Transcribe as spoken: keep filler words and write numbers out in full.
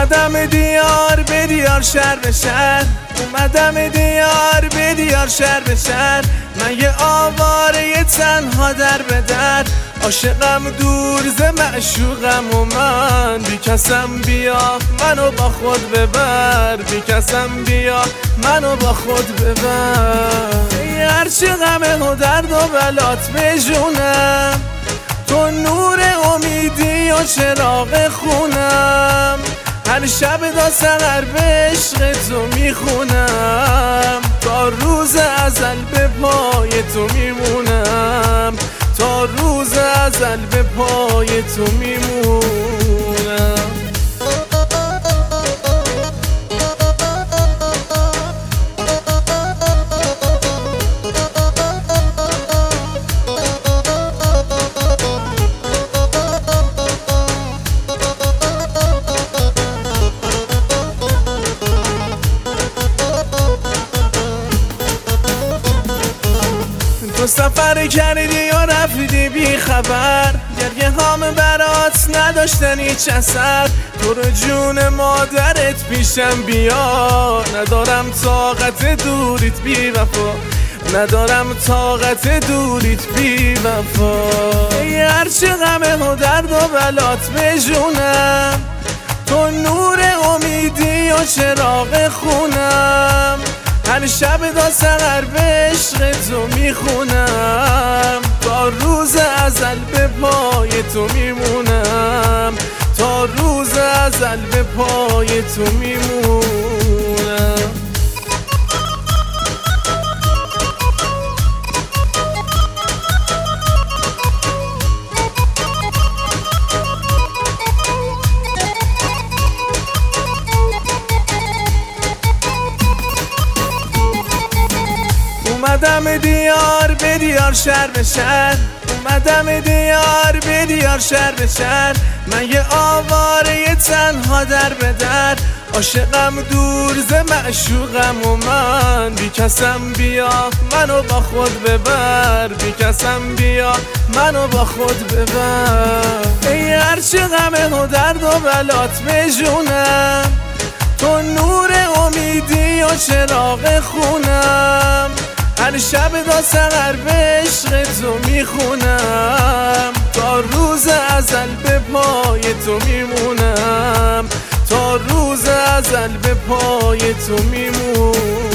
اومدم دیار به دیار شهر به شهر، اومدم دیار به دیار شهر به شهر. من یه آواره تنها در به در، عاشقم دور ز معشوقم و من بی کسم بیا منو با خود ببر، بی کسم بیا منو با خود ببر. هرچی غمه و درد و بلات بجونم، تو نور امیدی و چراغ خونم. هر شب تا سحر به عشق تو میخونم، تا روز ازل به پای تو میمونم، تا روز ازل به پای تو میمونم. تو سفر کردی و رفتی بی خبر، گریه هام برات نداشتن هیچ اثر. تو رو جون مادرت پیشم بیا، ندارم طاقت دوریت بی وفا، ندارم طاقت دوریت بی وفا. هرچی غمه و درد و بلات بجونم، تو نور امیدی و چراغ خونم. هر شب تا سحر به عشق تو میخونم، تا روز ازل به پای تو میمونم، تا روز ازل به پای تو میمونم. اومدم دیار به دیار شهر به شهر، اومدم دیار به دیار شهر به شهر. من یه آواره تنها در به در، عاشقم دور ز معشوقم و من بی کسم بیا منو با خود ببر، بی کسم بیا منو با خود ببر. ای هرچی غمه و درد و بلات بجونم، تو نور امیدی و چراغ خونم. هر شب تا سحر به عشق تو میخونم، تا روز ازل به پای تو میمونم، تا روز ازل به پای تو میمونم.